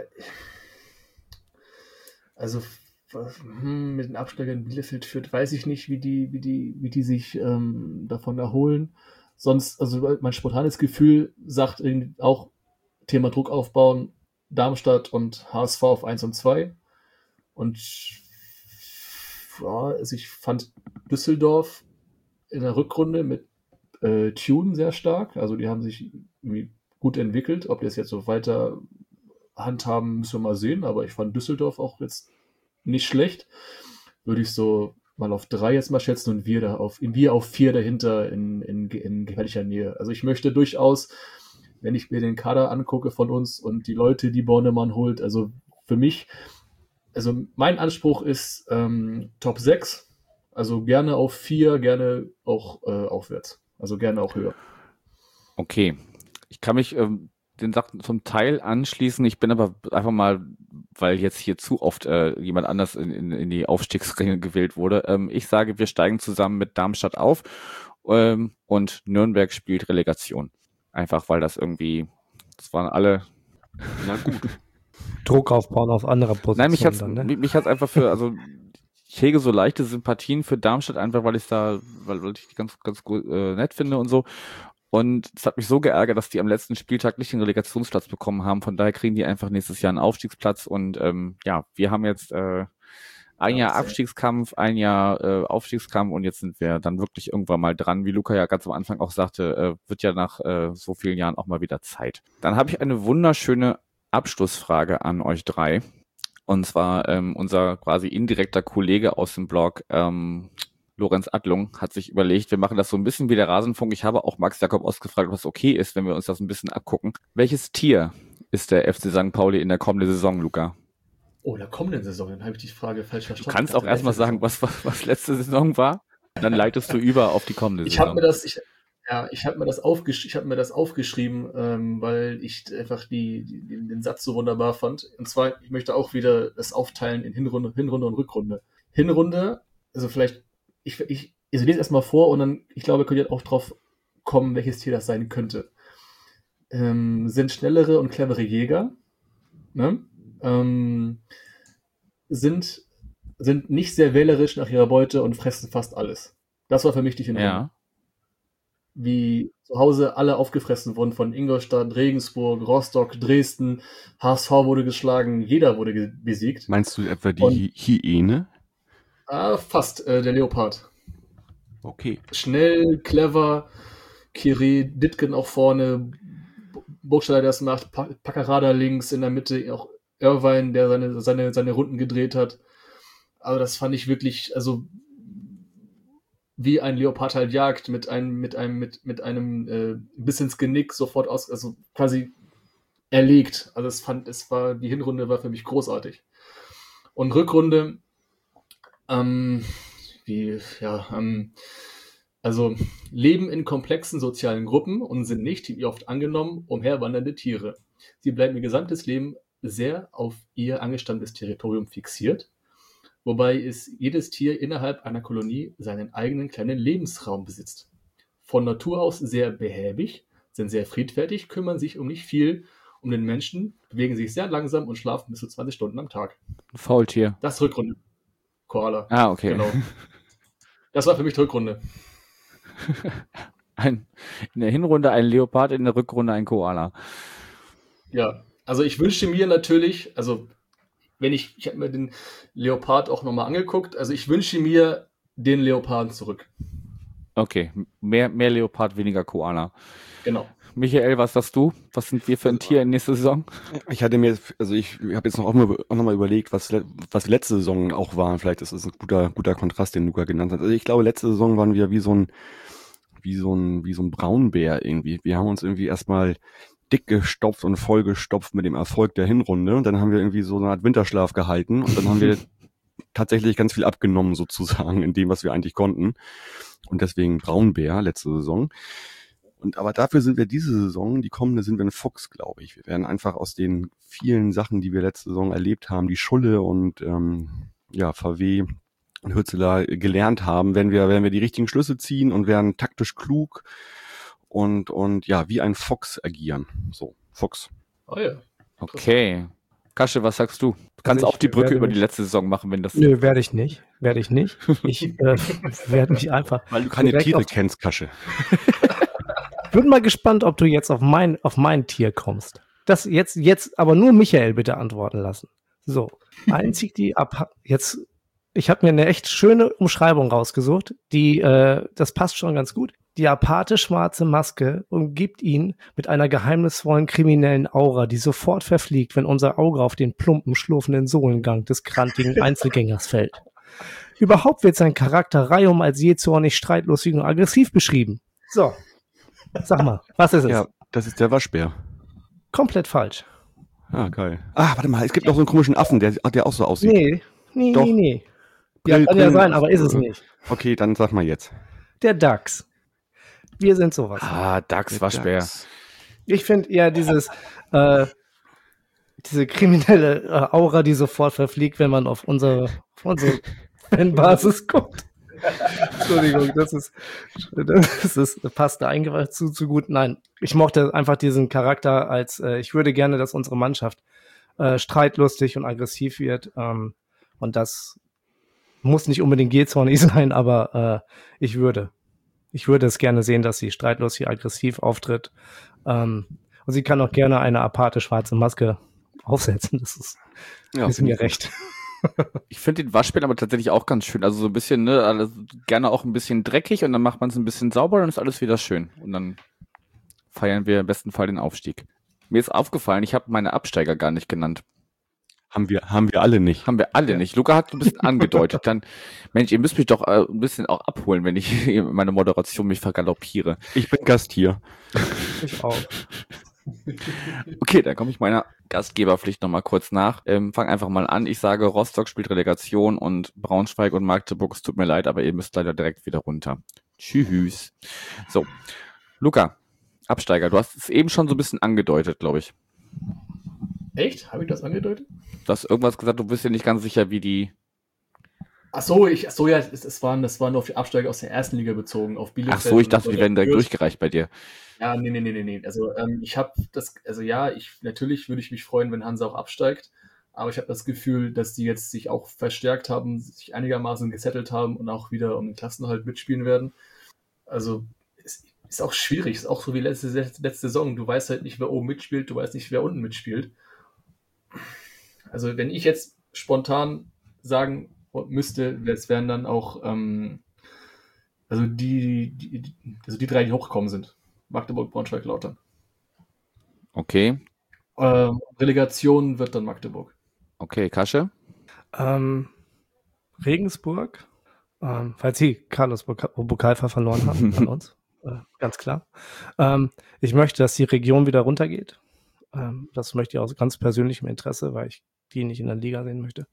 mit den Absteigern Bielefeld führt, weiß ich nicht, wie die sich davon erholen. Sonst, also mein spontanes Gefühl sagt irgendwie auch Thema Druck aufbauen, Darmstadt und HSV auf 1 und 2. Und ja, also ich fand Düsseldorf in der Rückrunde mit Tune sehr stark. Also die haben sich irgendwie gut entwickelt. Ob die es jetzt so weiter handhaben, müssen wir mal sehen. Aber ich fand Düsseldorf auch jetzt nicht schlecht. Würde ich so mal auf 3 jetzt mal schätzen und wir auf 4 dahinter in gefährlicher Nähe. Also ich möchte durchaus, wenn ich mir den Kader angucke von uns und die Leute, die Bornemann holt, also für mich, also mein Anspruch ist Top 6, also gerne auf 4, gerne auch aufwärts, also gerne auch höher. Okay, ich kann mich den Sachen zum Teil anschließen. Ich bin aber einfach mal, weil jetzt hier zu oft jemand anders in die Aufstiegsränge gewählt wurde. Ich sage, wir steigen zusammen mit Darmstadt auf Und Nürnberg spielt Relegation. Einfach, weil das waren alle... Na gut. Druck aufbauen auf andere Positionen. Nein, mich hat's einfach ich hege so leichte Sympathien für Darmstadt, einfach weil ich die ganz, ganz gut, nett finde und so. Und es hat mich so geärgert, dass die am letzten Spieltag nicht den Relegationsplatz bekommen haben. Von daher kriegen die einfach nächstes Jahr einen Aufstiegsplatz. Und wir haben jetzt ein Jahr Abstiegskampf, ein Jahr Aufstiegskampf und jetzt sind wir dann wirklich irgendwann mal dran. Wie Luca ja ganz am Anfang auch sagte, wird ja nach so vielen Jahren auch mal wieder Zeit. Dann habe ich eine wunderschöne Abschlussfrage an euch drei. Und zwar unser quasi indirekter Kollege aus dem Blog, Lorenz Adlung, hat sich überlegt, wir machen das so ein bisschen wie der Rasenfunk. Ich habe auch Max Jakob ausgefragt, was okay ist, wenn wir uns das ein bisschen abgucken. Welches Tier ist der FC St. Pauli in der kommenden Saison, Luca? Oh, in der kommenden Saison, dann habe ich die Frage falsch verstanden. Du kannst auch erstmal sagen, was letzte Saison war, dann leitest du über auf die kommende Saison. Ich habe mir das aufgeschrieben, weil ich einfach den Satz so wunderbar fand. Und zwar, ich möchte auch wieder das aufteilen in Hinrunde und Rückrunde. Hinrunde, also vielleicht, ich lese erstmal vor und dann, ich glaube, könnt ihr auch drauf kommen, welches Tier das sein könnte. Sind schnellere und clevere Jäger, ne? Sind nicht sehr wählerisch nach ihrer Beute und fressen fast alles. Das war für mich die Hinrunde. Ja. Wie zu Hause alle aufgefressen wurden von Ingolstadt, Regensburg, Rostock, Dresden. HSV wurde geschlagen, jeder wurde besiegt. Meinst du etwa die Hyäne? Fast, der Leopard. Okay. Schnell, clever, Kiri, Ditgen auch vorne, Burgstaller, der das macht, Packerada links, in der Mitte auch Irvine, der seine Runden gedreht hat. Also das fand ich wirklich, also wie ein Leopard halt jagt, mit einem bis ins Genick sofort also quasi erlegt. Also die Hinrunde war für mich großartig. Und Rückrunde, also leben in komplexen sozialen Gruppen und sind nicht, wie oft angenommen, umherwandernde Tiere. Sie bleiben ihr gesamtes Leben sehr auf ihr angestammtes Territorium fixiert, wobei jedes Tier innerhalb einer Kolonie seinen eigenen kleinen Lebensraum besitzt. Von Natur aus sehr behäbig, sind sehr friedfertig, kümmern sich nicht viel um den Menschen, bewegen sich sehr langsam und schlafen bis zu 20 Stunden am Tag. Faultier. Das ist Rückrunde. Koala. Ah, okay. Genau. Das war für mich die Rückrunde. In der Hinrunde ein Leopard, in der Rückrunde ein Koala. Ja, also ich wünsche mir natürlich, also ich habe mir den Leopard auch nochmal angeguckt, also ich wünsche mir den Leoparden zurück. Okay, mehr Leopard, weniger Koala. Genau. Michael, was sagst du? Was sind wir für ein Tier in nächster Saison? Ich habe jetzt auch noch mal überlegt, was letzte Saison auch war. Vielleicht ist es ein guter Kontrast, den Luca genannt hat. Also ich glaube, letzte Saison waren wir wie so ein Braunbär irgendwie. Wir haben uns irgendwie erstmal dick gestopft und vollgestopft mit dem Erfolg der Hinrunde. Und dann haben wir irgendwie so eine Art Winterschlaf gehalten. Und dann haben wir tatsächlich ganz viel abgenommen sozusagen in dem, was wir eigentlich konnten. Und deswegen Braunbär letzte Saison. Aber dafür sind wir diese Saison, die kommende, sind wir ein Fuchs, glaube ich. Wir werden einfach aus den vielen Sachen, die wir letzte Saison erlebt haben, die Schulle und VW und Hürzeler gelernt haben, werden wir die richtigen Schlüsse ziehen und werden taktisch klug und wie ein Fuchs agieren. So, Fuchs. Oh ja. Okay. Kasche, was sagst du? Du kannst auch die Brücke über die letzte Saison machen, wenn das... Nö, werde ich nicht. Ich werde mich einfach... Weil du keine Tiere kennst, Kasche. Ich bin mal gespannt, ob du jetzt auf mein Tier kommst. Das jetzt aber nur Michael bitte antworten lassen. So, einzig ich habe mir eine echt schöne Umschreibung rausgesucht, das passt schon ganz gut. Die aparte schwarze Maske umgibt ihn mit einer geheimnisvollen kriminellen Aura, die sofort verfliegt, wenn unser Auge auf den plumpen, schlurfenden Sohlengang des krantigen Einzelgängers fällt. Überhaupt wird sein Charakter reihum als je zornig, streitlustig und aggressiv beschrieben. So. Sag mal, was ist es? Ja, das ist der Waschbär. Komplett falsch. Ah, geil. Warte mal, es gibt noch so einen komischen Affen, der auch so aussieht. Nee. Ja, kann ja sein, aber ist es nicht. Okay, dann sag mal jetzt. Der Dachs. Wir sind sowas. Dachs, Waschbär. Ich finde eher diese kriminelle Aura, die sofort verfliegt, wenn man auf unsere Fanbasis guckt. Entschuldigung, passt da eigentlich zu gut. Nein, ich mochte einfach diesen Charakter ich würde gerne, dass unsere Mannschaft streitlustig und aggressiv wird. Und das muss nicht unbedingt jähzornig sein, aber ich würde es gerne sehen, dass sie streitlustig, aggressiv auftritt. Und sie kann auch gerne eine aparte schwarze Maske aufsetzen. Das ist mir recht. Ich finde den Waschbär aber tatsächlich auch ganz schön. Also so ein bisschen, ne, also gerne auch ein bisschen dreckig und dann macht man es ein bisschen sauber und dann ist alles wieder schön. Und dann feiern wir im besten Fall den Aufstieg. Mir ist aufgefallen, ich habe meine Absteiger gar nicht genannt. Haben wir alle nicht. Haben wir alle nicht. Luca hat ein bisschen angedeutet. Dann, Mensch, ihr müsst mich doch ein bisschen auch abholen, wenn ich meine Moderation mich vergaloppiere. Ich bin Gast hier. Ich auch. Okay, dann komme ich meiner Gastgeberpflicht nochmal kurz nach. Fang einfach mal an. Ich sage, Rostock spielt Relegation und Braunschweig und Magdeburg, es tut mir leid, aber ihr müsst leider direkt wieder runter. Tschüss. So, Luca, Absteiger, du hast es eben schon so ein bisschen angedeutet, glaube ich. Echt? Habe ich das angedeutet? Du hast irgendwas gesagt, du bist ja nicht ganz sicher, wie die... Das war nur auf die Absteiger aus der ersten Liga bezogen, auf Bielefeld. Ach so, ich dachte, die werden direkt durchgereicht bei dir. Ja, nee. Also natürlich würde ich mich freuen, wenn Hansa auch absteigt, aber ich habe das Gefühl, dass die jetzt sich auch verstärkt haben, sich einigermaßen gesettelt haben und auch wieder um den Klassenerhalt mitspielen werden. Also es ist auch schwierig, ist auch so wie letzte Saison. Du weißt halt nicht, wer oben mitspielt, du weißt nicht, wer unten mitspielt. Also wenn ich jetzt spontan sagen müsste, es wären dann auch die drei, die hochgekommen sind. Magdeburg, Braunschweig, Lautern. Okay. Relegation wird dann Magdeburg. Okay, Kasche? Regensburg, falls sie Carlos Bukalfa verloren haben an uns, ganz klar. Ich möchte, dass die Region wieder runtergeht. Das möchte ich aus ganz persönlichem Interesse, weil ich die nicht in der Liga sehen möchte.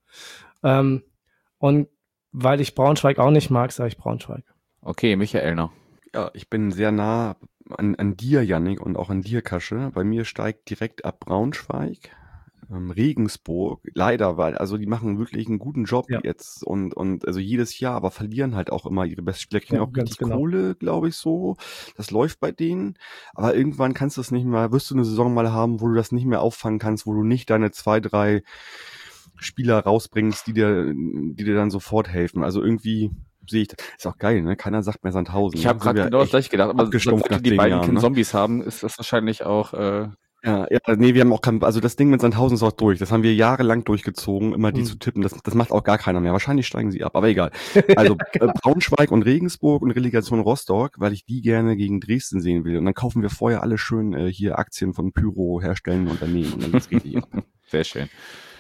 Und weil ich Braunschweig auch nicht mag, sage ich Braunschweig. Okay, Michael noch. Ja, ich bin sehr nah an dir, Yannick, und auch an dir, Kasche. Bei mir steigt direkt ab Braunschweig, Regensburg, leider, weil, also die machen wirklich einen guten Job jetzt und also jedes Jahr, aber verlieren halt auch immer ihre besten Spieler, kriegen auch richtig Kohle, glaube ich, so. Das läuft bei denen, aber irgendwann kannst du es nicht mehr, wirst du eine Saison mal haben, wo du das nicht mehr auffangen kannst, wo du nicht deine 2, 3 Spieler rausbringst, die dir dann sofort helfen. Also irgendwie sehe ich das. Ist auch geil, ne? Keiner sagt mehr Sandhausen. Ich habe gerade genau das gleiche gedacht, aber seit die beiden Jahren, Zombies haben, ist das wahrscheinlich auch... nee, wir haben auch also das Ding mit Sandhausen ist auch durch. Das haben wir jahrelang durchgezogen, immer die zu tippen. Das macht auch gar keiner mehr. Wahrscheinlich steigen sie ab, aber egal. Also Braunschweig und Regensburg und Relegation Rostock, weil ich die gerne gegen Dresden sehen will. Und dann kaufen wir vorher alle schön hier Aktien von Pyro herstellenden Unternehmen. Und dann geht's richtig ab. Sehr schön.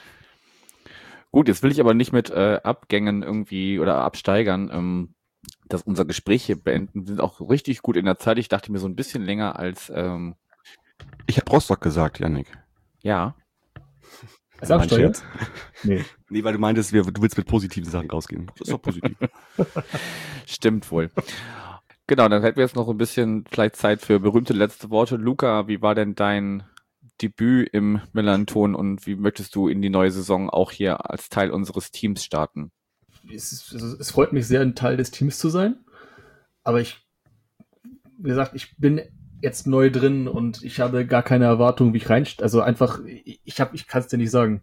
Gut, jetzt will ich aber nicht mit Abgängen irgendwie oder Absteigern dass unser Gespräch hier beenden. Wir sind auch richtig gut in der Zeit. Ich dachte mir so ein bisschen länger als... Ich habe Rostock gesagt, Yannick. Ja. Als Absteiger? Nee, weil du meintest, du willst mit positiven Sachen rausgehen. Das ist doch positiv. Stimmt wohl. Genau, dann hätten wir jetzt noch ein bisschen vielleicht Zeit für berühmte letzte Worte. Luca, wie war denn dein Debüt im Melanton und wie möchtest du in die neue Saison auch hier als Teil unseres Teams starten? Es freut mich sehr, ein Teil des Teams zu sein, aber wie gesagt, ich bin jetzt neu drin und ich habe gar keine Erwartung, wie ich also einfach, ich kann es dir nicht sagen,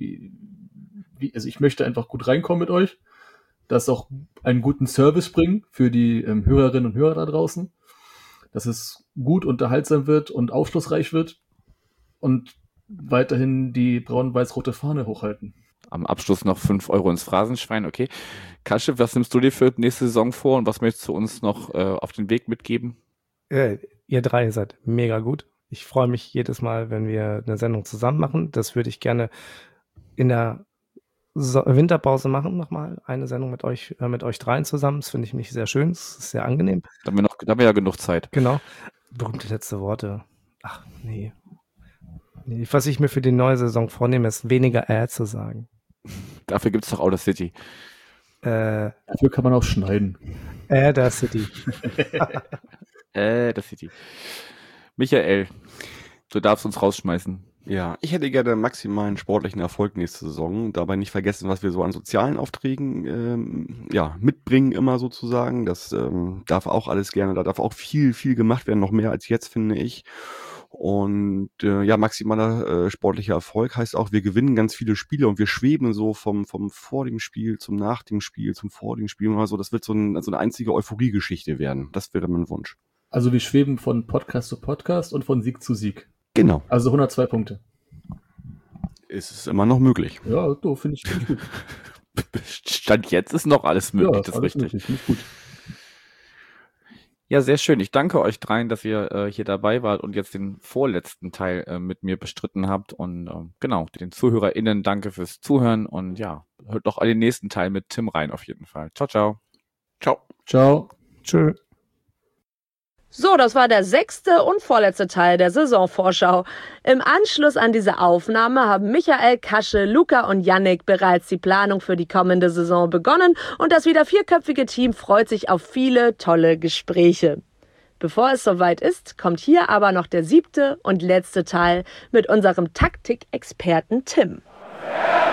also ich möchte einfach gut reinkommen mit euch, das auch einen guten Service bringen für die Hörerinnen und Hörer da draußen, dass es gut unterhaltsam wird und aufschlussreich wird und weiterhin die braun-weiß-rote Fahne hochhalten. Am Abschluss noch 5 Euro ins Phrasenschwein, okay. Kasche, was nimmst du dir für die nächste Saison vor und was möchtest du uns noch auf den Weg mitgeben? Ihr drei seid mega gut. Ich freue mich jedes Mal, wenn wir eine Sendung zusammen machen. Das würde ich gerne in der Winterpause machen, nochmal eine Sendung mit euch dreien zusammen. Das finde ich mich sehr schön. Das ist sehr angenehm. Da haben wir ja genug Zeit. Genau. Berühmte letzte Worte. Ach, nee. Was ich mir für die neue Saison vornehme, ist weniger zu sagen. Dafür gibt es doch Outer City. Dafür kann man auch schneiden. Der City. Der City. Michael, du darfst uns rausschmeißen. Ja, ich hätte gerne maximalen sportlichen Erfolg nächste Saison. Dabei nicht vergessen, was wir so an sozialen Aufträgen mitbringen immer sozusagen. Das darf auch alles gerne, da darf auch viel, viel gemacht werden, noch mehr als jetzt, finde ich. Und maximaler sportlicher Erfolg heißt auch, wir gewinnen ganz viele Spiele und wir schweben so vom vor dem Spiel zum nach dem Spiel zum vor dem Spiel. Also das wird so eine einzige Euphorie-Geschichte werden. Das wäre mein Wunsch. Also wir schweben von Podcast zu Podcast und von Sieg zu Sieg. Genau. Also 102 Punkte. Ist es immer noch möglich. Ja, finde ich gut. Stand jetzt ist noch alles möglich, das ist richtig. Möglich, finde ich gut. Ja, sehr schön. Ich danke euch dreien, dass ihr hier dabei wart und jetzt den vorletzten Teil mit mir bestritten habt. Und den ZuhörerInnen danke fürs Zuhören. Und ja, hört doch den nächsten Teil mit Tim rein auf jeden Fall. Ciao, ciao. Ciao. Ciao. Tschö. So, das war der 6. und vorletzte Teil der Saisonvorschau. Im Anschluss an diese Aufnahme haben Michael, Kasche, Luca und Yannick bereits die Planung für die kommende Saison begonnen und das wieder 4-köpfige Team freut sich auf viele tolle Gespräche. Bevor es soweit ist, kommt hier aber noch der 7. und letzte Teil mit unserem Taktikexperten Tim.